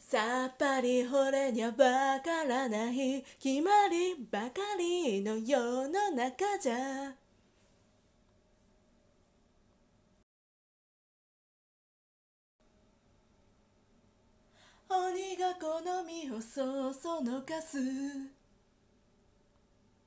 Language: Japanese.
さっぱり俺にゃわからない決まりばかりの世の中じゃ。鬼が好みをそそのかす